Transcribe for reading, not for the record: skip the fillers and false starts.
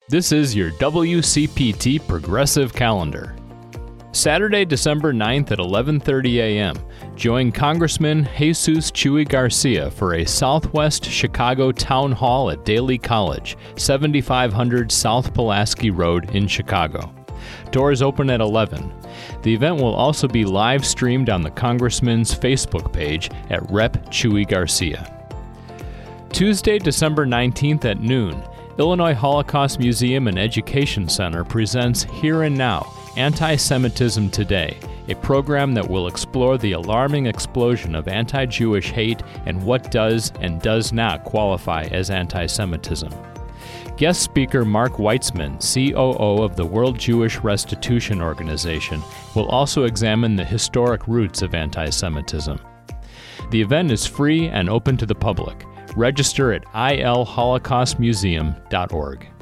This is your WCPT Progressive Calendar. Saturday, December 9th at 11:30 a.m., join Congressman Jesus Chuy Garcia for a Southwest Chicago Town Hall at Daly College, 7500 South Pulaski Road in Chicago. Doors open at 11. The event will also be live streamed on the Congressman's Facebook page at Rep. Chuy Garcia. Tuesday, December 19th at noon, Illinois Holocaust Museum and Education Center presents Here and Now, Anti-Semitism Today, a program that will explore the alarming explosion of anti-Jewish hate and what does and does not qualify as anti-Semitism. Guest speaker Mark Weitzman, COO of the World Jewish Restitution Organization, will also examine the historic roots of anti-Semitism. The event is free and open to the public. Register at ilholocaustmuseum.org.